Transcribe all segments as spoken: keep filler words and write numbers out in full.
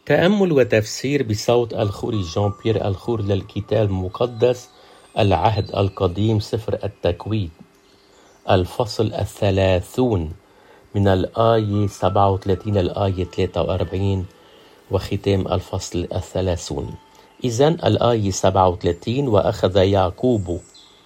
تأمل وتفسير بصوت الخوري جان بيير الخور للكتاب المقدس العهد القديم سفر التكوين الفصل الثلاثون من الآية سبعة وثلاثين الآية ثلاثة وأربعين وختام الفصل الثلاثون. إذن الآية سبعة وثلاثين: وأخذ يعقوب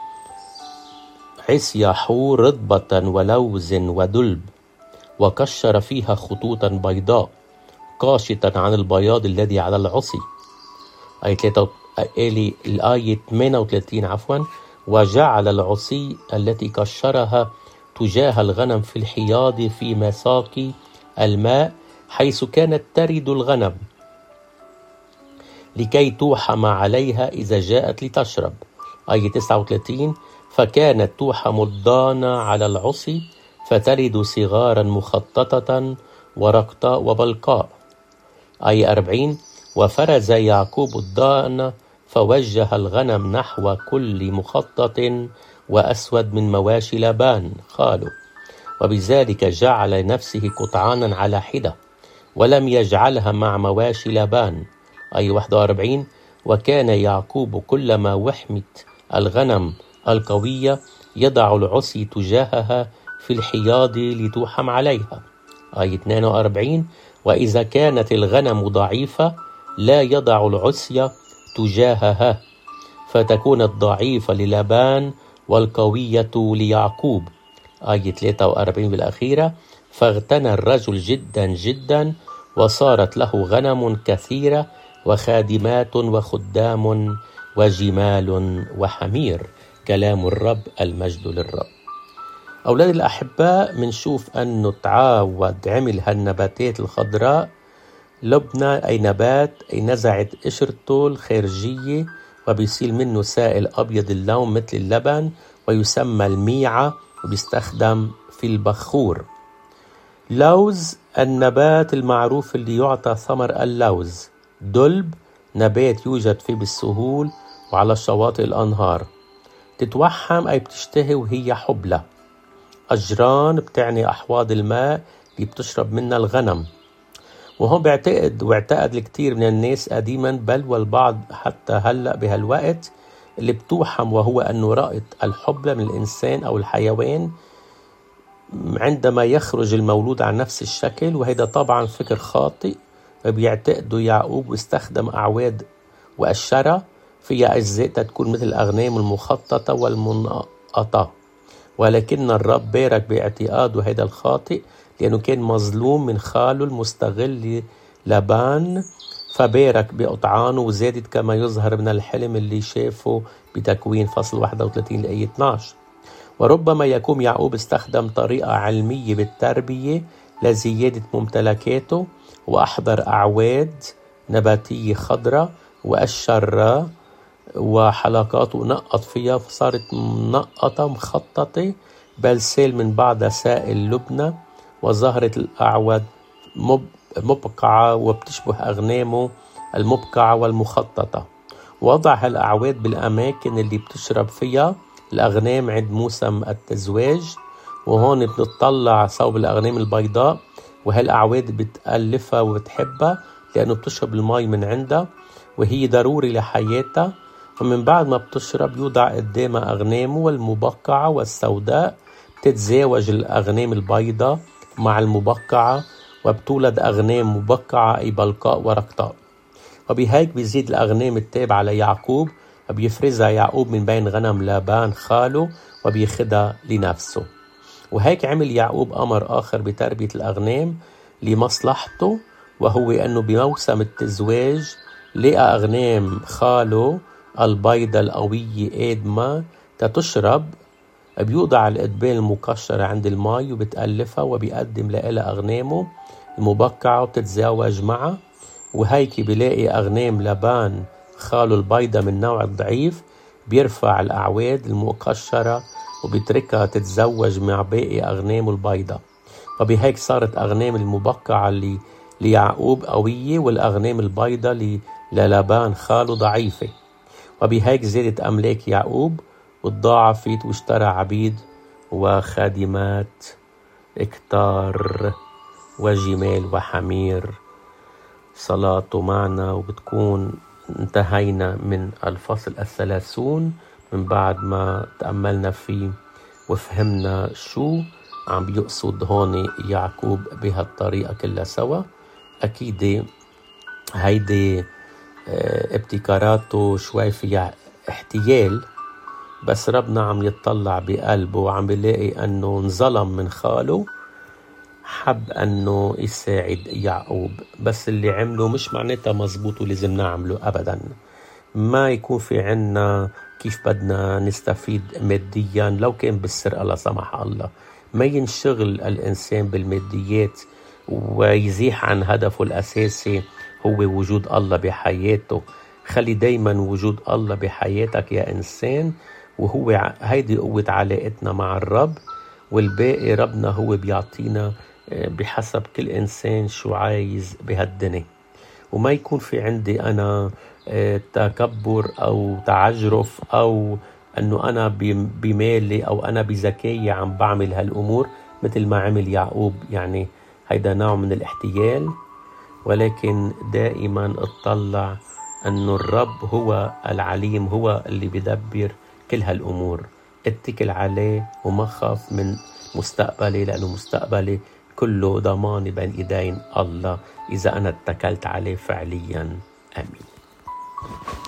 عصياحو رطبة ولوز ودلب وكشر فيها خطوطا بيضاء قاشطا عن البياض الذي على العصي. آية ثلاثة الآية ثمانية وثلاثين عفوا: وجعل العصي التي كشرها تجاه الغنم في الحياض في مساقي الماء حيث كانت ترد الغنم لكي توحم عليها إذا جاءت لتشرب. آية تسعة وثلاثين: فكانت توحم الضانة على العصي فتلد صغارا مخططة ورقطاء وبلقاء. آية أربعين: وفرز يعقوب الضانة فوجه الغنم نحو كل مخطط وأسود من مواشي لابان خاله، وبذلك جعل لنفسه قطعانا على حدة ولم يجعلها مع مواشي لابان. آية واحد وأربعين: وكان يعقوب كلما وحمت الغنم القوية يضع العصي تجاهها في الحياض لتوحم عليها. آية اثنين وأربعين: وإذا كانت الغنم ضعيفة لا يضع العصي تجاهها فتكون الضعيفة للابان والقوية ليعقوب. آية ثلاثة وأربعين بالأخيرة: فاغتنى الرجل جدا جدا وصارت له غنم كثيرة وخادمات وخدام وجمال وحمير. كلام الرب، المجد للرب. أولاد الأحباء، منشوف أنه تعاود عمل هالنباتات الخضراء لبنة أي نبات أي نزعت قشرته الخارجية وبيصير منه سائل أبيض اللون مثل اللبن ويسمى الميعة وبيستخدم في البخور. لوز النبات المعروف اللي يعطى ثمر اللوز. دلب نبات يوجد فيه بالسهول وعلى شواطئ الأنهار. تتوحم أي بتشتهي وهي حبلة. أجران بتعني أحواض الماء اللي بتشرب منها الغنم. وهون بيعتقد واعتقد الكثير من الناس قديما بل والبعض حتى هلأ بهالوقت اللي بتوحم وهو أنه رأت الحبلة من الإنسان أو الحيوان عندما يخرج المولود عن نفس الشكل، وهذا طبعا فكر خاطئ. بيعتقدوا يعقوب واستخدم أعواد وأشرة فيها أجزاء تكون مثل الأغنام المخططة والمنقطة، ولكن الرب بارك باعتقاده هذا الخاطئ لأنه كان مظلوم من خاله المستغل لابان، فبارك بقطعانه وزادت كما يظهر من الحلم اللي شافه بتكوين فصل واحد وثلاثين الآية اثني عشر. وربما يكون يعقوب استخدم طريقة علمية بالتربية لزيادة ممتلكاته وأحضر أعواد نباتية خضراء وأشر وحلقات ونقط فيها فصارت منقطة مخططة بل سيل من بعدها سائل لبنة، وظهرت الأعواد مبقعة وبتشبه أغنامه المبقعة والمخططة. وضع هالأعواد بالأماكن اللي بتشرب فيها الأغنام عند موسم التزواج، وهون بنطلع صوب الأغنام البيضاء وهالأعواد بتألفها وبتحبها لأنه بتشرب الماء من عندها وهي ضروري لحياتها. ومن بعد ما بتشرب يوضع قدامها أغنامه والمبقعة والسوداء، بتتزاوج الأغنام البيضاء مع المبقعة وبتولد أغنام مبقعة أي بلقاء ورقطاء. وبهيك بيزيد الأغنام التابعة ليعقوب وبيفرزها يعقوب من بين غنم لابان خاله وبيخدها لنفسه. وهيك عمل يعقوب أمر آخر بتربية الأغنام لمصلحته، وهو أنه بموسم التزواج لقى أغنام خاله البيضة القوية آدمة تتشرب، بيوضع القدبان المكشرة عند الماء وبتألفها وبيقدم لها أغنامه المبقعة وبتتزاوج معها. وهيك بيلاقي أغنام لابان خاله البيضة من نوع الضعيف بيرفع الأعواد المكشرة وبيتركها تتزوج مع باقي أغنامه البيضة. وبهيك صارت أغنام المبقعة اللي ليعقوب قوية والأغنام البيضة للابان خاله ضعيفة. وبهيك زادت أملاك يعقوب وتضاعفت واشترى عبيد وخادمات كتار وجمال وحمير صلاته معنا، وبتكون انتهينا من الفصل الثلاثون من بعد ما تأملنا فيه وفهمنا شو عم بيقصد هون يعقوب بهالطريقة كلها سوا. أكيد هيدي ابتكاراته شوي فيها احتيال، بس ربنا عم يتطلع بقلبه وعم بيلاقي أنه انظلم من خاله، حب أنه يساعد يعقوب. بس اللي عمله مش معناتها مزبوط ولازم نعمله أبدا. ما يكون في عنا كيف بدنا نستفيد ماديا لو كان بالسرقة لا سمح الله. ما ينشغل الإنسان بالماديات ويزيح عن هدفه الأساسي هو وجود الله بحياته. خلي دايما وجود الله بحياتك يا إنسان، وهو هيدي قوة علاقتنا مع الرب، والباقي ربنا هو بيعطينا بحسب كل إنسان شو عايز بهالدنيا. وما يكون في عندي أنا تكبر أو تعجرف أو أنه أنا بمالي أو أنا بذكائي عم بعمل هالأمور مثل ما عمل يعقوب. يعني هيدا نوع من الاحتيال، ولكن دائما اطلع أنه الرب هو العليم، هو اللي بدبر كل هالأمور. اتكل عليه وما خاف من مستقبلي، لأنه مستقبلي كله ضمان بين إيدين الله إذا أنا اتكلت عليه فعليا. آمين.